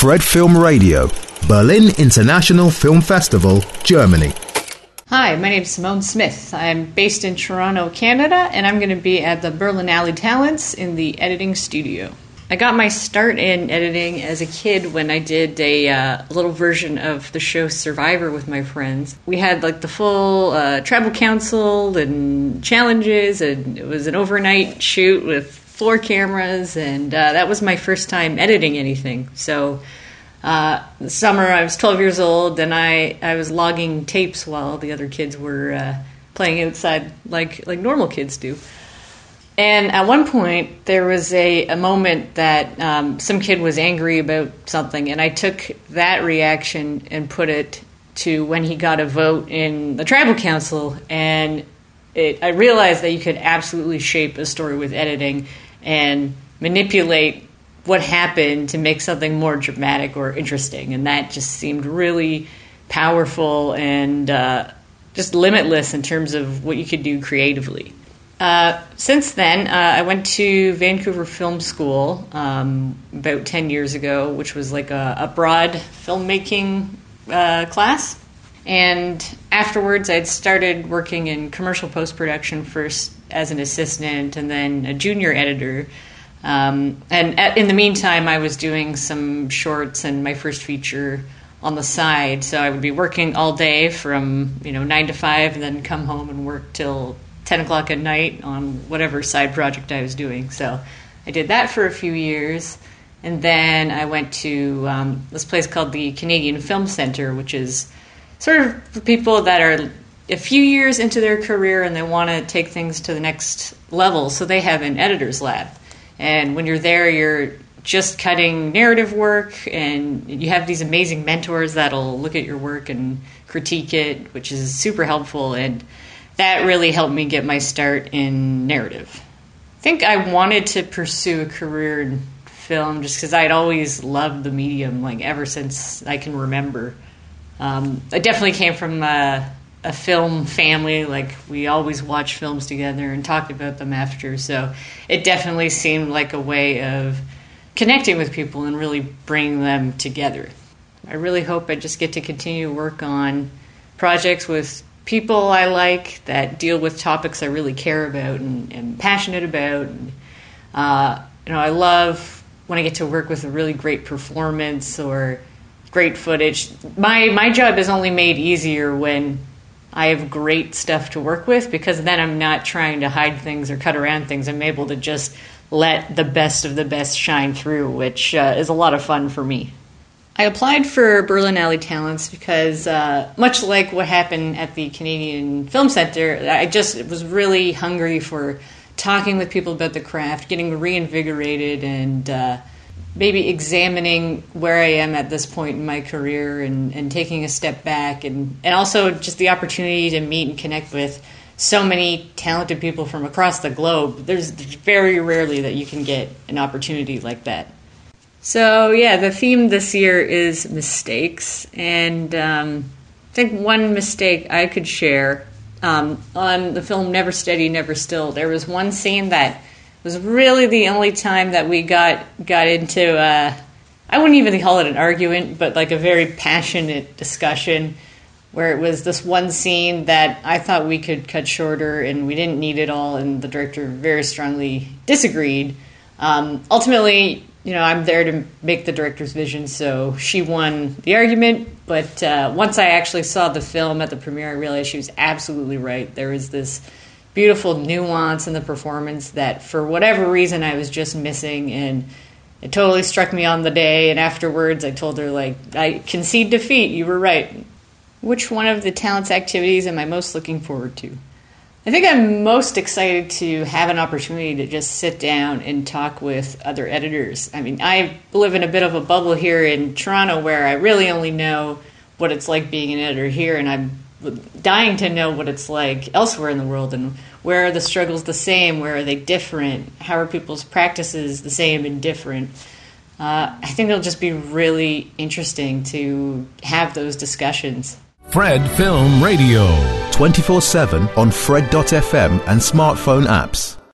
Fred Film Radio, Berlin International Film Festival, Germany. Hi, my name is Simone Smith. I'm based in Toronto, Canada, and I'm going to be at the Berlinale Talents in the editing studio. I got my start in editing as a kid when I did a little version of the show Survivor with my friends. We had like the full tribal council and challenges, and it was an overnight shoot with 4 cameras, and that was my first time editing anything. So the summer I was 12 years old, and I was logging tapes while the other kids were playing outside like normal kids do. And at one point, there was a moment that some kid was angry about something, and I took that reaction and put it to when he got a vote in the tribal council, and I realized that you could absolutely shape a story with editing and manipulate what happened to make something more dramatic or interesting, and that just seemed really powerful and just limitless in terms of what you could do creatively. Since then, I went to Vancouver Film School about 10 years ago, which was like a broad filmmaking class. And afterwards, I'd started working in commercial post-production first as an assistant and then a junior editor. In the meantime, I was doing some shorts and my first feature on the side. So I would be working all day from 9 to 5 and then come home and work till 10 o'clock at night on whatever side project I was doing. So I did that for a few years, and then I went to this place called the Canadian Film Centre, which is sort of for people that are a few years into their career and they want to take things to the next level. So they have an editor's lab, and when you're there, you're just cutting narrative work, and you have these amazing mentors that'll look at your work and critique it, which is super helpful, and that really helped me get my start in narrative. I think I wanted to pursue a career in film just because I'd always loved the medium, like ever since I can remember. I definitely came from a film family, like we always watched films together and talked about them after, so it definitely seemed like a way of connecting with people and really bringing them together. I really hope I just get to continue to work on projects with people I like that deal with topics I really care about and am passionate about. And, I love when I get to work with a really great performance or great footage. My job is only made easier when I have great stuff to work with, because then I'm not trying to hide things or cut around things. I'm able to just let the best of the best shine through, which is a lot of fun for me. I applied for Berlinale Talents because, much like what happened at the Canadian Film Centre, I just was really hungry for talking with people about the craft, getting reinvigorated, and maybe examining where I am at this point in my career and taking a step back, and also just the opportunity to meet and connect with so many talented people from across the globe. There's very rarely that you can get an opportunity like that. So, yeah, the theme this year is mistakes, and I think one mistake I could share on the film Never Steady, Never Still, there was one scene that was really the only time that we got into, I wouldn't even call it an argument, but like a very passionate discussion, where it was this one scene that I thought we could cut shorter and we didn't need it all, and the director very strongly disagreed. Ultimately, I'm there to make the director's vision, so she won the argument. But once I actually saw the film at the premiere, I realized she was absolutely right. There was this beautiful nuance in the performance that, for whatever reason, I was just missing, and it totally struck me on the day. And afterwards, I told her, I concede defeat. You were right. Which one of the talents activities am I most looking forward to? I think I'm most excited to have an opportunity to just sit down and talk with other editors. I mean, I live in a bit of a bubble here in Toronto where I really only know what it's like being an editor here, and I'm dying to know what it's like elsewhere in the world, and where are the struggles the same, where are they different, how are people's practices the same and different. I think it'll just be really interesting to have those discussions. Fred Film Radio. 24/7 on Fred.fm and smartphone apps.